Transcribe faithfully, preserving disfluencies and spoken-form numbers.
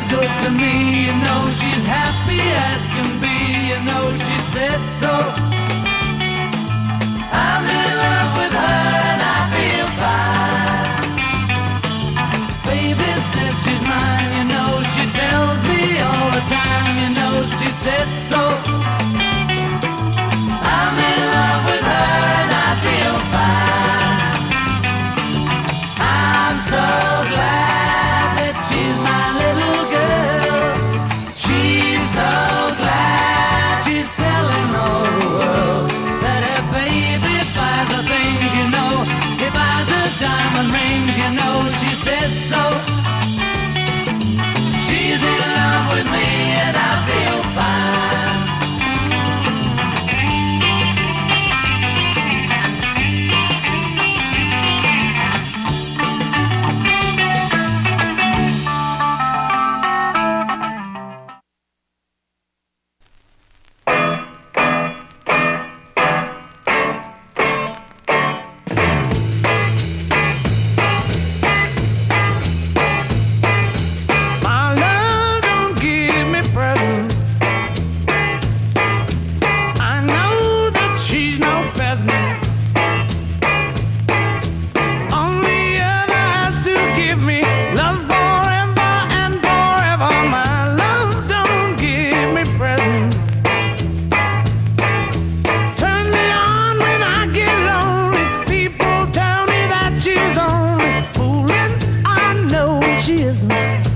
good to me. You know she's happy as can be. You know she said so. I'm in love with her and I feel fine. Baby says she's mine. You know she tells me all the time. You know she said so. I'm in love with her and I feel fine. I'm so glad that she's my little girl. She's so glad she's telling all the world that her baby buys the things, you know. He buys the diamond rings, you know. She said so. She's in love with me and I feel fine. My love don't give me presents. I know that she's no peasant. Only other has to give me love forever and forever. My love don't give me presents. Turn me on when I get lonely. People tell me that she's only fooling. I know she isn't.